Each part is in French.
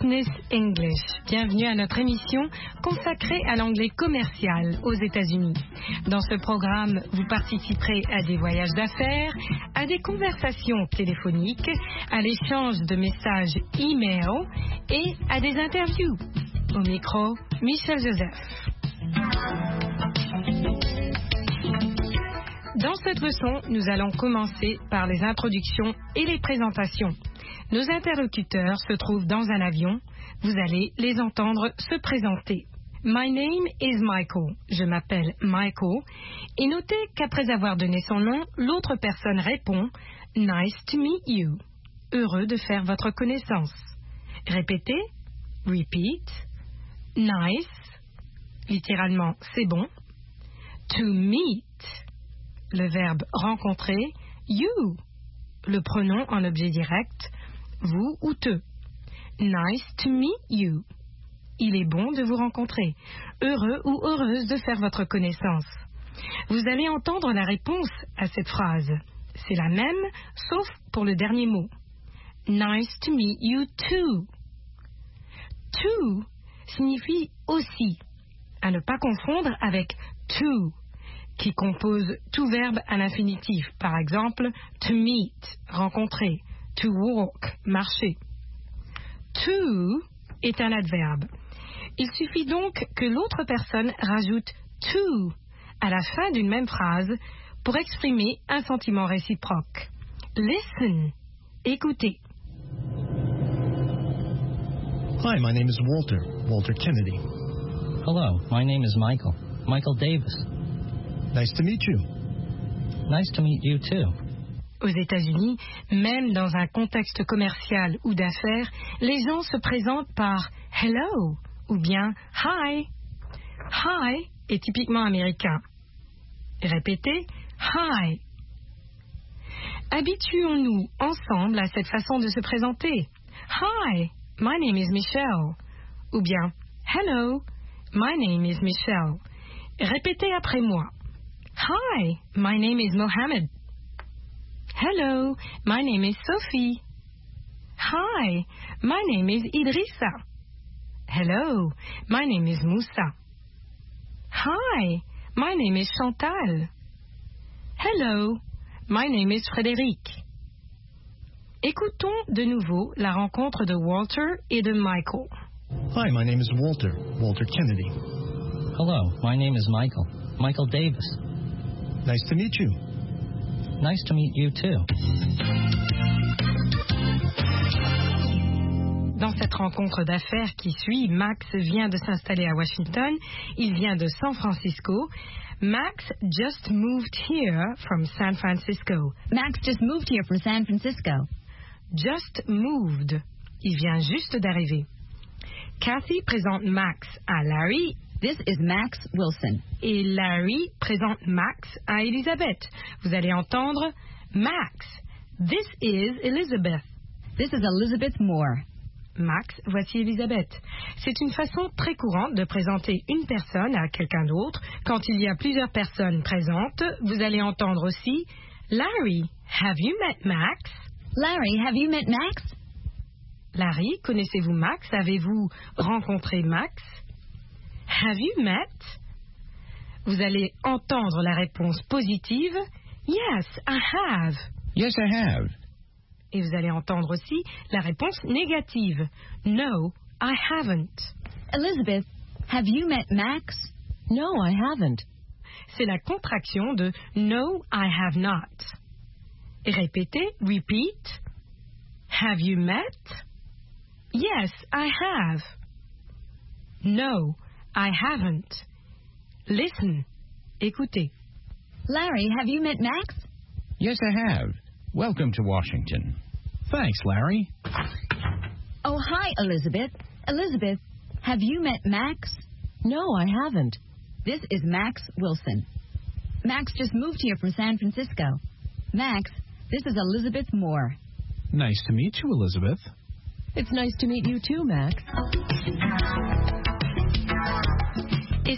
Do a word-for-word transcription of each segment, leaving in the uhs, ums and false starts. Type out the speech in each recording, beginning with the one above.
Business English. Bienvenue à notre émission consacrée à l'anglais commercial aux États-Unis. Dans ce programme, vous participerez à des voyages d'affaires, à des conversations téléphoniques, à l'échange de messages e-mail et à des interviews. Au micro, Michel Joseph. Dans cette leçon, nous allons commencer par les introductions et les présentations. Nos interlocuteurs se trouvent dans un avion. Vous allez les entendre se présenter. My name is Michael. Je m'appelle Michael. Et notez qu'après avoir donné son nom, l'autre personne répond Nice to meet you. Heureux de faire votre connaissance. Répétez. Repeat. Nice. Littéralement, c'est bon. To meet. Le verbe rencontrer. You. Le pronom en objet direct. Vous ou te. Nice to meet you. Il est bon de vous rencontrer. Heureux ou heureuse de faire votre connaissance. Vous allez entendre la réponse à cette phrase. C'est la même, sauf pour le dernier mot. Nice to meet you too. To signifie aussi, à ne pas confondre avec to, qui compose tout verbe à l'infinitif. Par exemple, to meet, rencontrer. To walk, marcher. To est un adverbe. Il suffit donc que l'autre personne rajoute to à la fin d'une même phrase pour exprimer un sentiment réciproque. Listen, écoutez. Hi, my name is Walter, Walter Kennedy. Hello, my name is Michael, Michael Davis. Nice to meet you. Nice to meet you too. Aux États-Unis, même dans un contexte commercial ou d'affaires, les gens se présentent par hello ou bien hi. Hi est typiquement américain. Répétez hi. Habituons-nous ensemble à cette façon de se présenter. Hi, my name is Michelle. Ou bien hello, my name is Michelle. Répétez après moi. Hi, my name is Mohammed. Hello, my name is Sophie. Hi, my name is Idrissa. Hello, my name is Moussa. Hi, my name is Chantal. Hello, my name is Frédéric. Écoutons de nouveau la rencontre de Walter et de Michael. Hi, my name is Walter, Walter Kennedy. Hello, my name is Michael, Michael Davis. Nice to meet you. Nice to meet you too. Dans cette rencontre d'affaires qui suit, Max vient de s'installer à Washington. Il vient de San Francisco. Max just moved here from San Francisco. Max just moved here from San Francisco. Just moved. Il vient juste d'arriver. Kathy présente Max à Larry. This is Max Wilson. Et Larry présente Max à Elizabeth. Vous allez entendre Max. This is Elizabeth. This is Elizabeth Moore. Max, voici Elizabeth. C'est une façon très courante de présenter une personne à quelqu'un d'autre. Quand il y a plusieurs personnes présentes, vous allez entendre aussi Larry, have you met Max? Larry, have you met Max? Larry, connaissez-vous Max? Avez-vous rencontré Max? Have you met? Vous allez entendre la réponse positive. Yes, I have. Yes, I have. Et vous allez entendre aussi la réponse négative. No, I haven't. Elizabeth, have you met Max? No, I haven't. C'est la contraction de No, I have not. Et répétez, repeat. Have you met? Yes, I have. No, I haven't. Listen. Écoutez. Larry, have you met Max? Yes, I have. Welcome to Washington. Thanks, Larry. Oh, hi, Elizabeth. Elizabeth, have you met Max? No, I haven't. This is Max Wilson. Max just moved here from San Francisco. Max, this is Elizabeth Moore. Nice to meet you, Elizabeth. It's nice to meet you too, Max. Et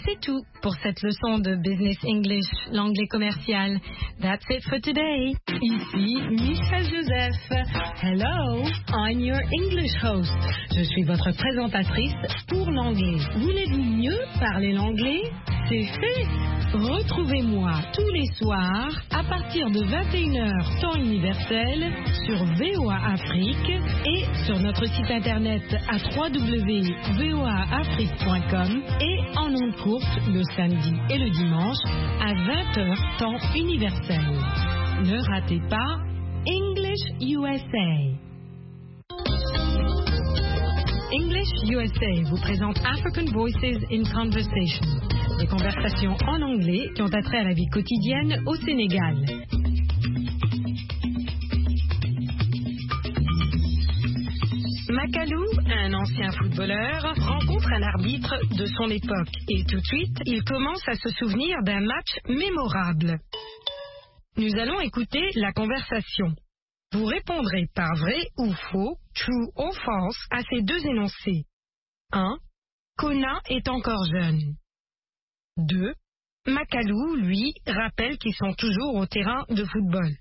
Et c'est tout pour cette leçon de Business English, l'anglais commercial. That's it for today. Ici Michel Joseph. Hello, I'm your English host. Je suis votre présentatrice pour l'anglais. Voulez-vous mieux parler l'anglais? C'est fait. Retrouvez-moi tous les soirs à partir de vingt et une heures temps universel sur V O A Afrique et sur notre site internet à w w w point v o a afrique point com et en ondes courtes le samedi et le dimanche à vingt heures temps universel. Ne ratez pas English U S A. English U S A vous présente African Voices in Conversation, des conversations en anglais qui ont attrait à la vie quotidienne au Sénégal. Macalou, un ancien footballeur, rencontre un arbitre de son époque et tout de suite, il commence à se souvenir d'un match mémorable. Nous allons écouter la conversation. Vous répondrez par vrai ou faux, true ou false, à ces deux énoncés. un. Kona est encore jeune. deux. Macalou, lui, rappelle qu'ils sont toujours au terrain de football.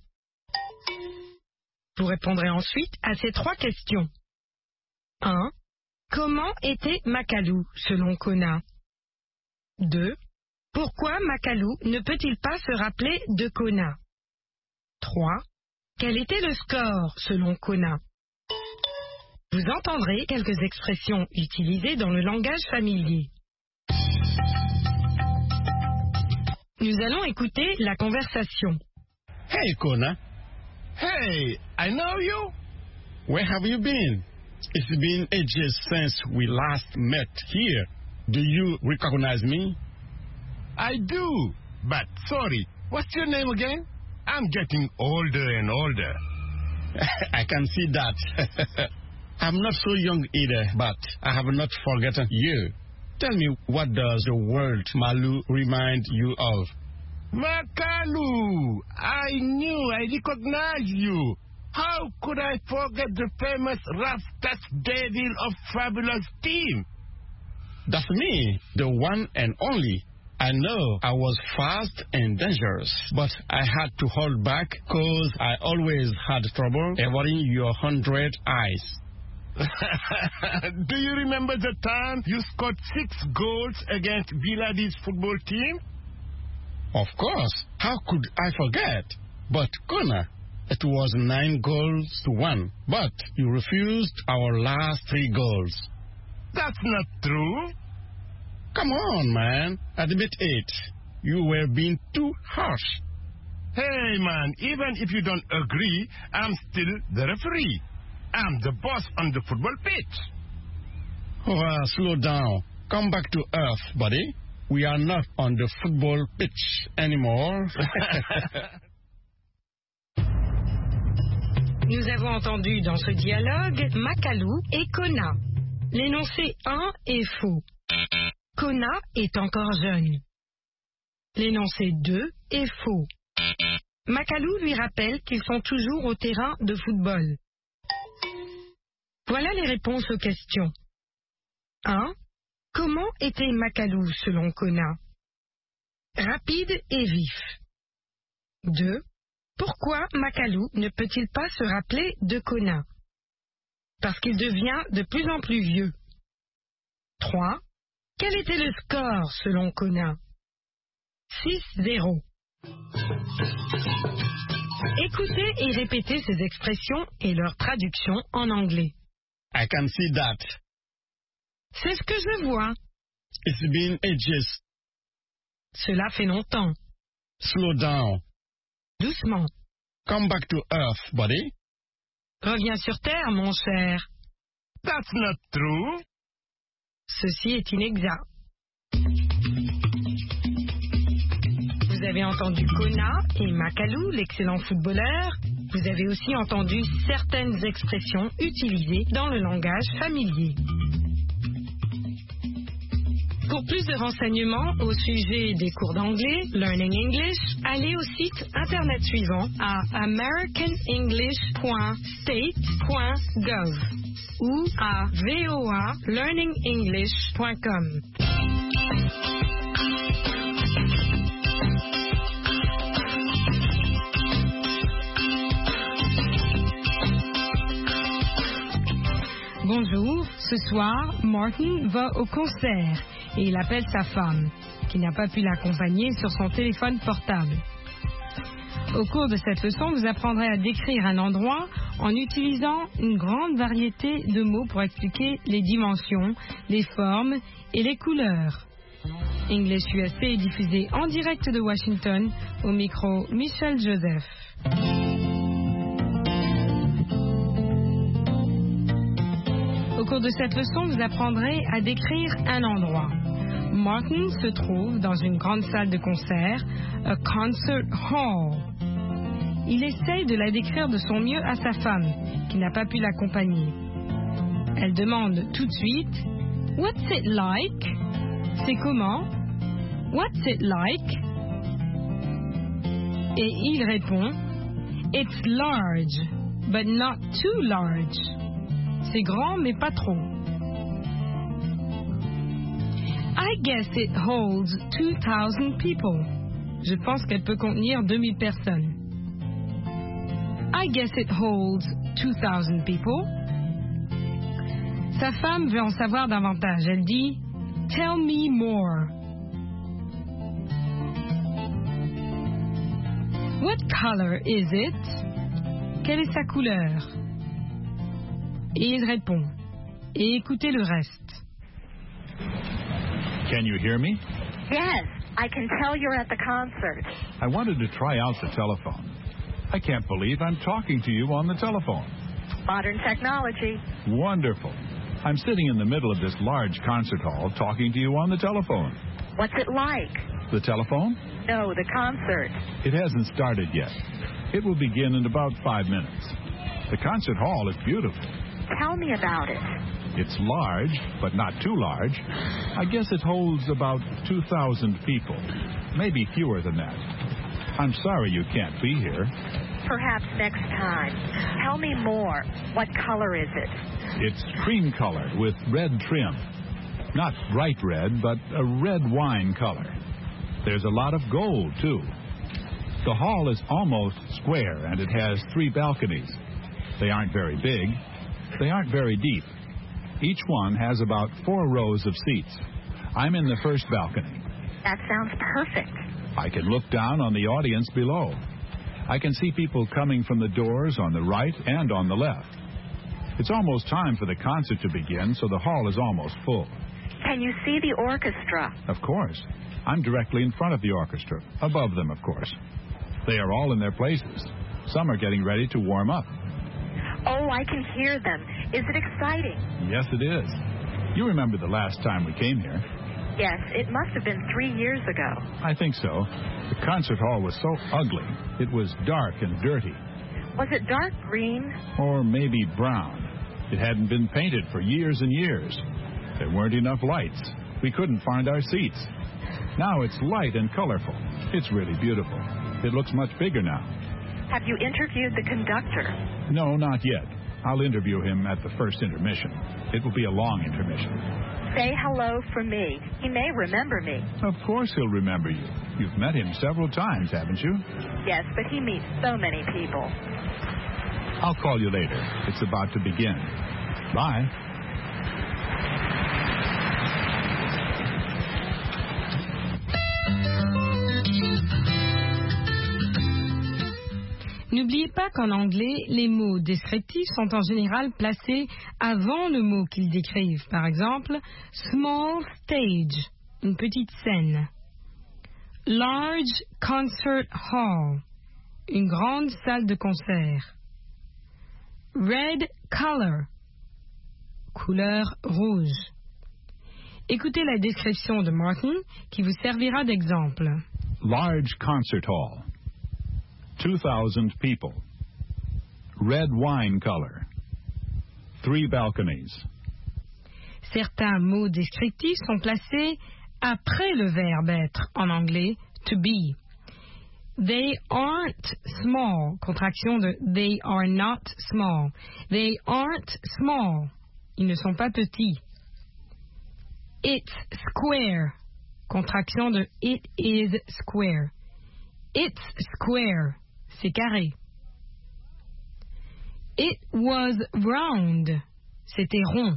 Vous répondrez ensuite à ces trois questions. un. Comment était Macalou, selon Kona? deux. Pourquoi Macalou ne peut-il pas se rappeler de Kona? trois. Quel était le score, selon Kona? Vous entendrez quelques expressions utilisées dans le langage familier. Nous allons écouter la conversation. Hey, Kona. Hey, I know you. Where have you been? It's been ages since we last met here. Do you recognize me? I do, but sorry, what's your name again? I'm getting older and older. I can see that. I'm not so young either, but I have not forgotten you. Tell me, what does the word Malu remind you of? Makalu! I knew I recognized you. How could I forget the famous Rastas Devil of Fabulous team? That's me, the one and only. I know I was fast and dangerous, but I had to hold back because I always had trouble avoiding your hundred eyes. Do you remember the time you scored six goals against Viladi's football team? Of course. How could I forget? But, Kona, it was nine goals to one, but you refused our last three goals. That's not true. Come on, man. Admit it. You were being too harsh. Hey, man, even if you don't agree, I'm still the referee. I'm the boss on the football pitch. Oh, slow down. Come back to earth, buddy. We are not on the football pitch anymore. Nous avons entendu dans ce dialogue Macalou et Kona. L'énoncé un est faux. Kona est encore jeune. L'énoncé deux est faux. Macalou lui rappelle qu'ils sont toujours au terrain de football. Voilà les réponses aux questions. un. Comment était Macalou selon Kona? Rapide et vif. deux. Pourquoi Macalou ne peut-il pas se rappeler de Kona? Parce qu'il devient de plus en plus vieux. trois. Quel était le score selon Kona? six zéro. Écoutez et répétez ces expressions et leur traduction en anglais. I can see that. C'est ce que je vois. It's been ages. Cela fait longtemps. Slow down. Doucement. Come back to earth, buddy. Reviens sur terre, mon cher. That's not true. Ceci est inexact. Vous avez entendu Kona et Macalou, l'excellent footballeur. Vous avez aussi entendu certaines expressions utilisées dans le langage familier. Pour plus de renseignements au sujet des cours d'anglais, Learning English, allez au site internet suivant à american english point state point gov ou à v o a learning english point com. Bonjour, ce soir, Martin va au concert et il appelle sa femme, qui n'a pas pu l'accompagner sur son téléphone portable. Au cours de cette leçon, vous apprendrez à décrire un endroit en utilisant une grande variété de mots pour expliquer les dimensions, les formes et les couleurs. English U S A est diffusé en direct de Washington, au micro Michel Joseph. Au cours de cette leçon, vous apprendrez à décrire un endroit. Martin se trouve dans une grande salle de concert, a concert hall. Il essaye de la décrire de son mieux à sa femme, qui n'a pas pu l'accompagner. Elle demande tout de suite « What's it like ?» C'est comment? What's it like? Et il répond It's large, but not too large. C'est grand, mais pas trop. I guess it holds two thousand people. Je pense qu'elle peut contenir deux mille personnes. I guess it holds two thousand people. Sa femme veut en savoir davantage. Elle dit Tell me more. What color is it? Quelle est sa couleur? Et il répond. Et écoutez le reste. Can you hear me? Yes, I can tell you're at the concert. I wanted to try out the telephone. I can't believe I'm talking to you on the telephone. Modern technology. Wonderful. I'm sitting in the middle of this large concert hall talking to you on the telephone. What's it like? The telephone? No, the concert. It hasn't started yet. It will begin in about five minutes. The concert hall is beautiful. Tell me about it. It's large, but not too large. I guess it holds about two thousand people, maybe fewer than that. I'm sorry you can't be here. Perhaps next time. Tell me more. What color is it? It's cream colored with red trim. Not bright red, but a red wine color. There's a lot of gold, too. The hall is almost square, and it has three balconies. They aren't very big. They aren't very deep. Each one has about four rows of seats. I'm in the first balcony. That sounds perfect. I can look down on the audience below. I can see people coming from the doors on the right and on the left. It's almost time for the concert to begin, so the hall is almost full. Can you see the orchestra? Of course. I'm directly in front of the orchestra, above them, of course. They are all in their places. Some are getting ready to warm up. Oh, I can hear them. Is it exciting? Yes, it is. You remember the last time we came here? Yes, it must have been three years ago. I think so. The concert hall was so ugly. It was dark and dirty. Was it dark green? Or maybe brown. It hadn't been painted for years and years. There weren't enough lights. We couldn't find our seats. Now it's light and colorful. It's really beautiful. It looks much bigger now. Have you interviewed the conductor? No, not yet. I'll interview him at the first intermission. It will be a long intermission. Say hello for me. He may remember me. Of course he'll remember you. You've met him several times, haven't you? Yes, but he meets so many people. I'll call you later. It's about to begin. Bye. N'oubliez pas qu'en anglais, les mots descriptifs sont en général placés avant le mot qu'ils décrivent. Par exemple, small stage, une petite scène. Large concert hall, une grande salle de concert. Red color, couleur rouge. Écoutez la description de Martin qui vous servira d'exemple. Large concert hall. two thousand people. Red wine color. Three balconies. Certains mots descriptifs sont placés après le verbe être en anglais to be. They aren't small, contraction de they are not small. They aren't small. Ils ne sont pas petits. It's square, contraction de it is square. It's square. C'est carré. It was round. C'était rond.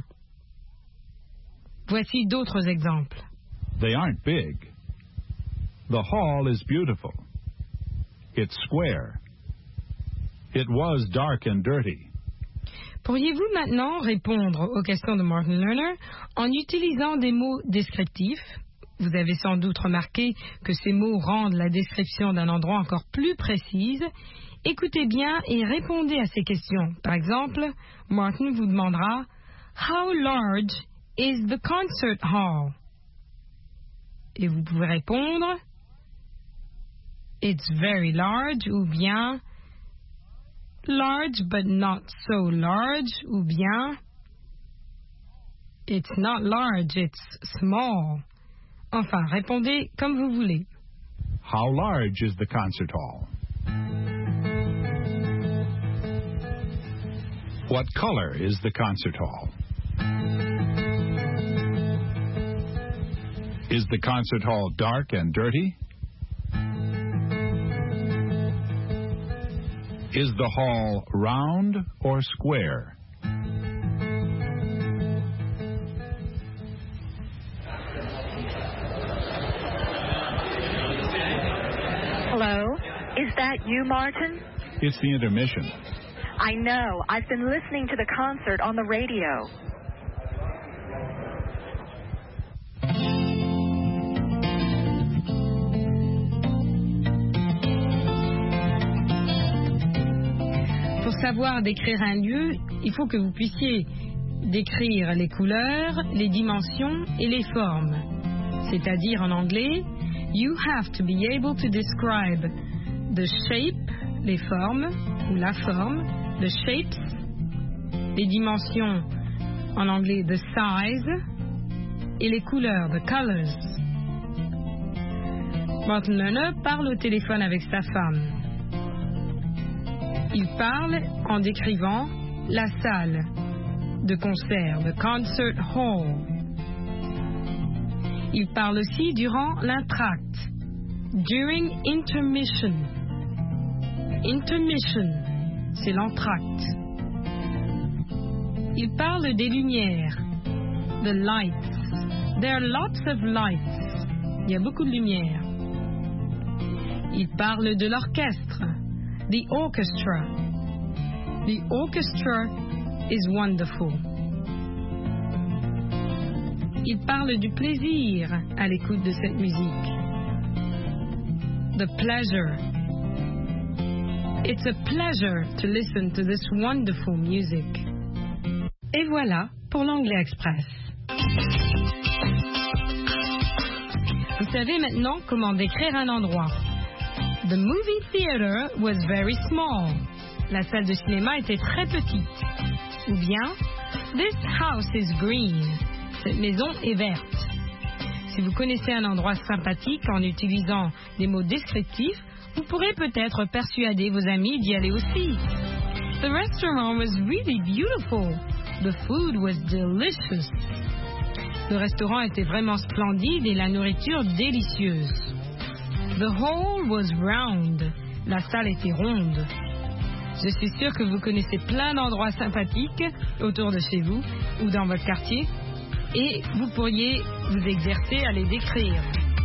Voici d'autres exemples. They aren't big. The hall is beautiful. It's square. It was dark and dirty. Pourriez-vous maintenant répondre aux questions de Martin Lerner en utilisant des mots descriptifs? Vous avez sans doute remarqué que ces mots rendent la description d'un endroit encore plus précise. Écoutez bien et répondez à ces questions. Par exemple, Martin vous demandera « How large is the concert hall? » Et vous pouvez répondre « It's very large » ou bien « large but not so large » ou bien « It's not large, it's small ». Enfin, répondez comme vous voulez. How large is the concert hall? What color is the concert hall? Is the concert hall dark and dirty? Is the hall round or square? Hello? Is that you, Martin? It's the intermission. I know. I've been listening to the concert on the radio. Pour savoir décrire un lieu, il faut que vous puissiez décrire les couleurs, les dimensions et les formes. C'est-à-dire en anglais, you have to be able to describe the shape, les formes, ou la forme, the shapes, les dimensions, en anglais the size, et les couleurs, the colors. Martin Lerner parle au téléphone avec sa femme. Il parle en décrivant la salle de concert, the concert hall. Il parle aussi durant l'entracte, during intermission. Intermission, c'est l'entracte. Il parle des lumières, the lights. There are lots of lights. Il y a beaucoup de lumière. Il parle de l'orchestre, the orchestra. The orchestra is wonderful. Il parle du plaisir à l'écoute de cette musique. The pleasure. It's a pleasure to listen to this wonderful music. Et voilà pour l'Anglais Express. Vous savez maintenant comment décrire un endroit. The movie theater was very small. La salle de cinéma était très petite. Ou bien, this house is green. Cette maison est verte. Si vous connaissez un endroit sympathique en utilisant des mots descriptifs, vous pourrez peut-être persuader vos amis d'y aller aussi. The restaurant was really beautiful. The food was delicious. Le restaurant était vraiment splendide et la nourriture délicieuse. The hall was round. La salle était ronde. Je suis sûre que vous connaissez plein d'endroits sympathiques autour de chez vous ou dans votre quartier et vous pourriez vous exercer à les décrire.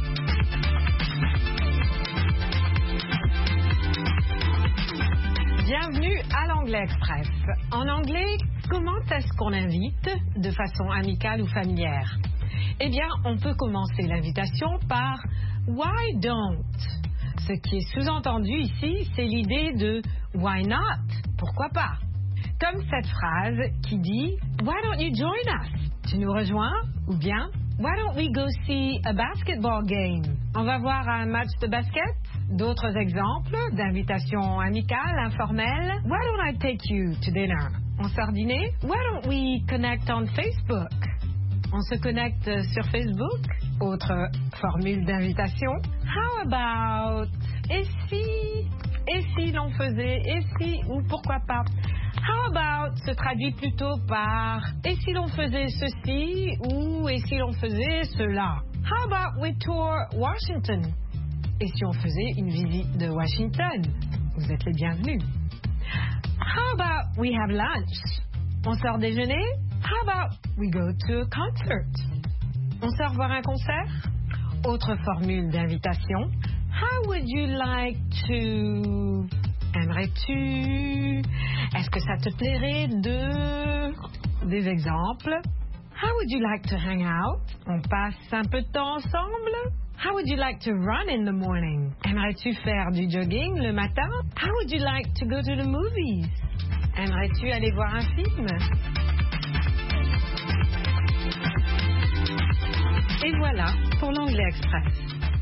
Bienvenue à l'Anglais Express. En anglais, comment est-ce qu'on invite de façon amicale ou familière? Eh bien, on peut commencer l'invitation par « Why don't ?» Ce qui est sous-entendu ici, c'est l'idée de « Why not ?» Pourquoi pas? Comme cette phrase qui dit « Why don't you join us ?» Tu nous rejoins? Ou bien « Why don't we go see a basketball game ?» On va voir un match de basket? D'autres exemples d'invitations amicales, informelles. « Why don't I take you to dinner ?» On sort dîner? « Why don't we connect on Facebook ?» On se connecte sur Facebook. Autre formule d'invitation. How about? Et si? Et si l'on faisait? Et si? Ou pourquoi pas? How about se traduit plutôt par et si l'on faisait ceci? Ou et si l'on faisait cela? How about we tour Washington? Et si on faisait une visite de Washington? Vous êtes les bienvenus. How about we have lunch? On sort déjeuner? How about we go to a concert? On sort voir un concert? Autre formule d'invitation. How would you like to... Aimerais-tu? Est-ce que ça te plairait de... Des exemples. How would you like to hang out? On passe un peu de temps ensemble? How would you like to run in the morning? Aimerais-tu faire du jogging le matin? How would you like to go to the movies? Aimerais-tu aller voir un film? Et voilà pour l'Anglais Express.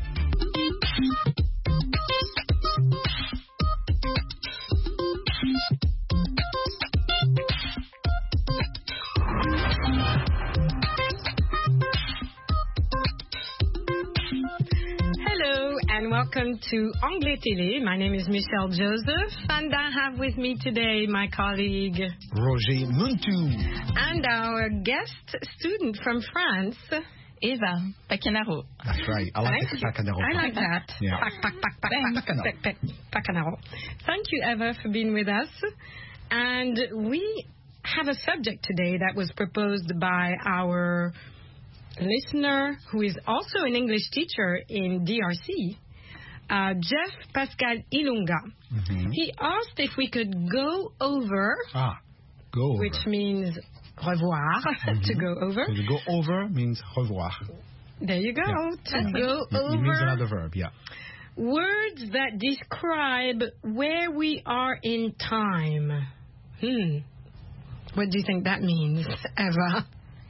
And welcome to Anglais Télé. My name is Michelle Joseph, and I have with me today my colleague Roger Muntu. And our guest student from France, Eva Pacanaro. That's right. I like Thank the Pacanaro. I like that. Yeah. Pac, pac, pac, pac, pac, pac, pac, Pacanaro. Thank you, Eva, for being with us. And we have a subject today that was proposed by our listener, who is also an English teacher in D R C, uh, Jeff Pascal Ilunga. Mm-hmm. He asked if we could go over, Ah, go over. which means revoir, Mm-hmm. to go over. So to go over means revoir. There you go, Yeah. to go It, it means over another verb, yeah. words that describe where we are in time. Hmm. What do you think that means, Eva?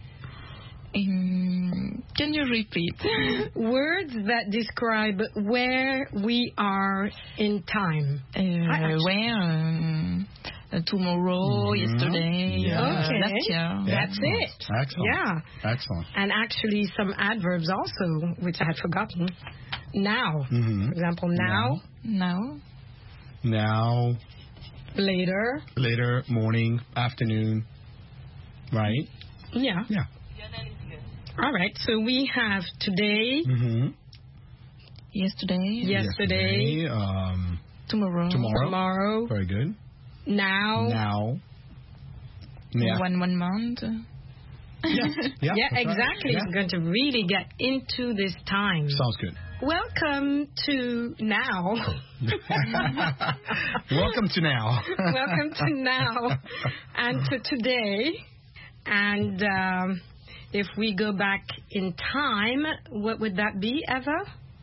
Um, can you repeat? Words that describe where we are in time. Uh, where? Um, uh, tomorrow, Mhm. yesterday, Yeah. uh, Okay. last year. That's Excellent. it. Excellent. Yeah. Excellent. And actually some adverbs also, which I had forgotten. Now. Mhm. For example, now, Now. Now, later. later, morning, afternoon, right? Yeah. Yeah. All right. So we have today, Mm-hmm. Yesterday. yesterday, um, Tomorrow. tomorrow. tomorrow, Very good. now. Now. Yeah. One one month. Yeah, Yeah, that's right. exactly. Yeah. We're going to really get into this time. Sounds good. Welcome to now. Welcome to now. Welcome to now and to today. And um, if we go back in time, what would that be, Eva?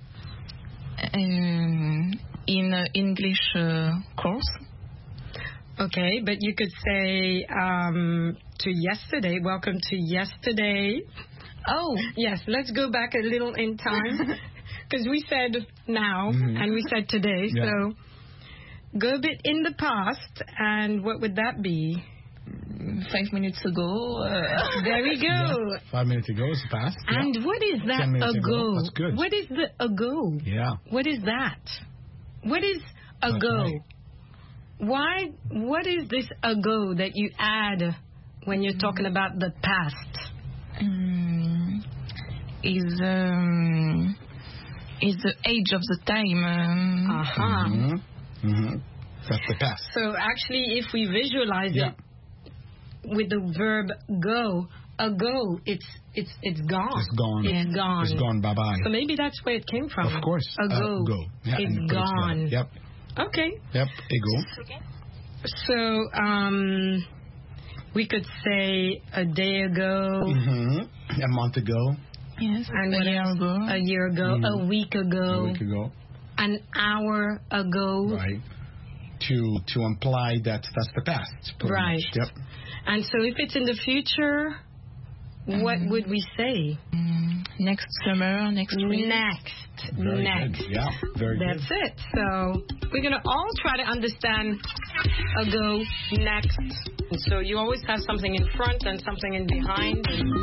Um, in uh, English uh, course. Okay, but you could say um, to yesterday. Welcome to yesterday. Oh. Yes, let's go back a little in time. Because we said now Mhm. and we said today. Yeah. So go a bit in the past. And what would that be? Five minutes ago. Uh, There we go. Yeah. Five minutes ago is past. Yeah. And what is that Ten minutes ago? ago. That's good. What is the ago? Yeah. What is that? What is ago? right. Why? What is this ago that you add when you're talking about the past? um, is um, is the age of the time. Um, Uh-huh. Mm-hmm. Mm-hmm. That's the past. So actually, if we visualize Yeah. it with the verb go, ago, it's it's it's gone. It's gone. It's gone. It's gone. Bye bye. So maybe that's where it came from. Of course. Ago. Uh, go. Yeah, It's and put it gone. together. Yep. Okay. Yep. Ego. So um, we could say a day ago, Mm-hmm. A month ago. yes. and a what year else? ago. a year ago, Mhm. a week ago, A week ago. an hour ago. Right. To to imply that that's the past. pretty Right. much. Yep. And so if it's in the future, what Mhm. would we say? Um, next summer, next week. Next. Very Next. good. Yeah. Very That's good. it. So we're going to all try to understand ago, next. And so you always have something in front and something in behind.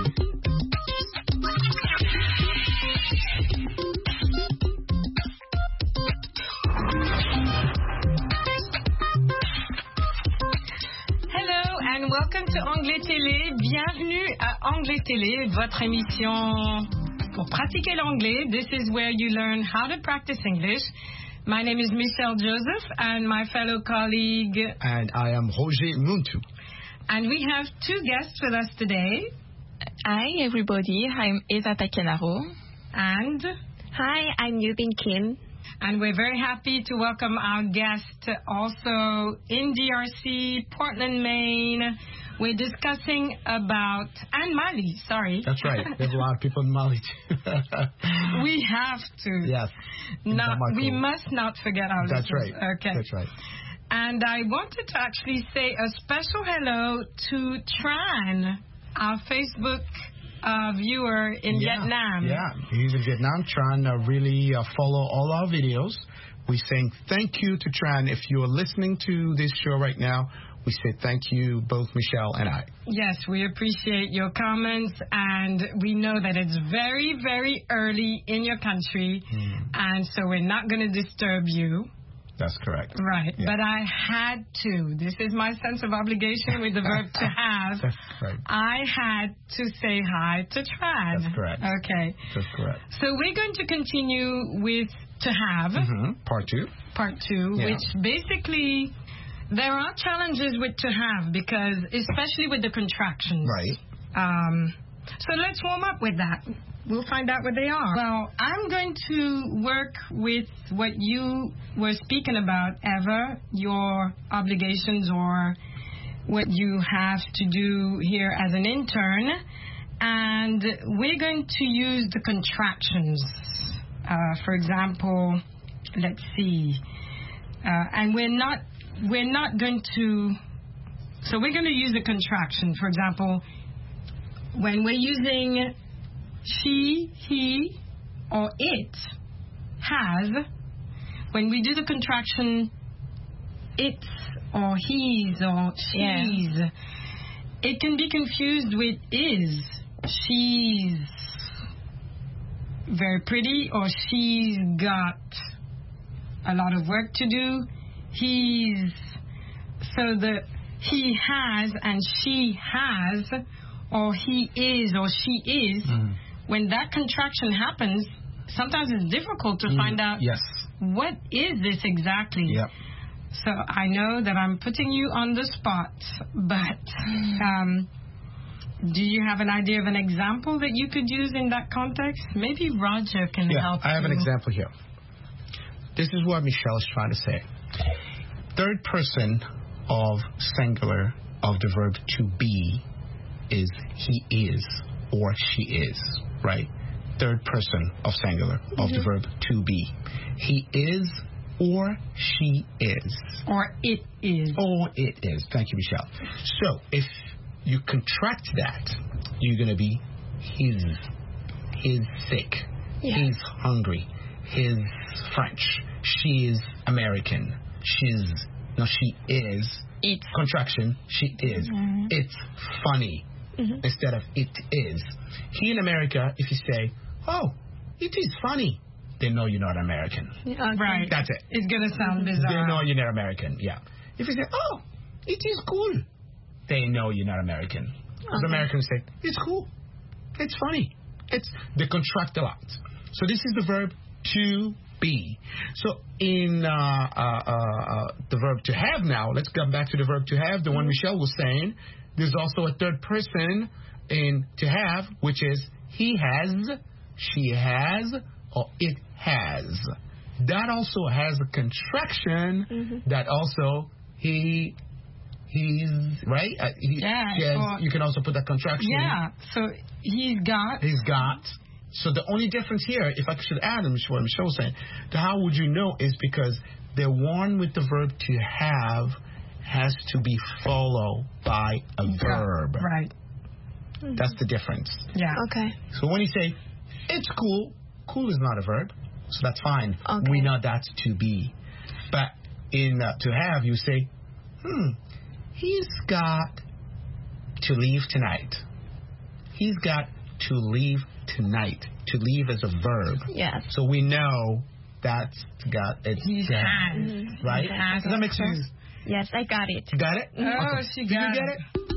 Hello and welcome to Anglais Télé. Bienvenue à Anglais Télé, votre émission pour pratiquer l'anglais. This is where you learn how to practice English. My name is Michelle Joseph and my fellow colleague. And I am Roger Muntu. And we have two guests with us today. Hi, everybody. I'm Eva Takenaro. And hi, I'm Yubin Kim. And we're very happy to welcome our guest also in D R C, Portland, Maine. We're discussing about, and Mali, sorry. That's right. There's a lot of people in Mali too. We have to. Yes. Not, we must not forget our That's listeners. right. Okay. That's right. And I wanted to actually say a special hello to Tran, our Facebook uh, viewer in yeah. Vietnam. Yeah, he's in Vietnam. Tran uh, really uh, follow all our videos. We're saying thank you to Tran. If you are listening to this show right now, we say thank you, both Michelle and I. Yes, we appreciate your comments, and we know that it's very, very early in your country, mm. and so we're not going to disturb you. That's correct. Right, yeah. but I had to. This is my sense of obligation with the verb to have. That's right. I had to say hi to Tran. That's correct. Okay. That's correct. So we're going to continue with to have. Mm-hmm. Part two. Part two, yeah. which basically... There are challenges with to have because, especially with the contractions. Right. Um, so let's warm up with that. We'll find out what they are. Well, I'm going to work with what you were speaking about, Eva, your obligations or what you have to do here as an intern. And we're going to use the contractions. Uh, for example, let's see. Uh, and we're not... We're not going to, so we're going to use a contraction. For example, when we're using she, he, or it has, when we do the contraction it's or he's or she's, yeah. It can be confused with is. She's very pretty, or she's got a lot of work to do. He's, so the he has and she has, or he is or she is, mm. when that contraction happens, sometimes it's difficult to mm. find out yes. what is this exactly. Yep. So I know that I'm putting you on the spot, but um, do you have an idea of an example that you could use in that context? Maybe Roger can yeah, help I have you. an example here. This is what Michelle is trying to say. Third person of singular of the verb to be is he is or she is, right? Third person of singular mm-hmm. of the verb to be. He is or she is. Or it is. Or it is. Thank you, Michelle. So if you contract that, you're going to be his. He's sick. Yeah. He's hungry. He's French. She's American. She's, no, she is. It's. Contraction, she is. Mm-hmm. It's funny mm-hmm. instead of it is. Here in America, if you say, oh, it is funny, they know you're not American. Okay. Right. That's it. It's going to sound bizarre. They know you're not American, yeah. If you say, oh, it is cool, they know you're not American. Because okay. Americans say, it's cool. It's funny. It's, they contract a lot. So this is the verb to be. So in uh, uh, uh, the verb to have now, let's come back to the verb to have, the mm-hmm. one Michelle was saying. There's also a third person in to have, which is he has, she has, or it has. That also has a contraction mm-hmm. that also he, he's, right? Uh, he, yeah. Has, or, you can also put that contraction. Yeah. So he's got. He's got. So the only difference here, if I should add, what Michelle was saying, to how would you know is because the one with the verb to have has to be followed by a verb. Right. That's the difference. Yeah. Okay. So when you say, it's cool, cool is not a verb, so that's fine. Okay. We know that's to be. But in uh, to have, you say, hmm, he's got to leave tonight. He's got to leave tonight. To leave as a verb. Yes. So we know that's got it's he has, mm-hmm. right? Has. Does that make sense? Yes, I got it. You got it? Oh, okay. she Did got you get it. it?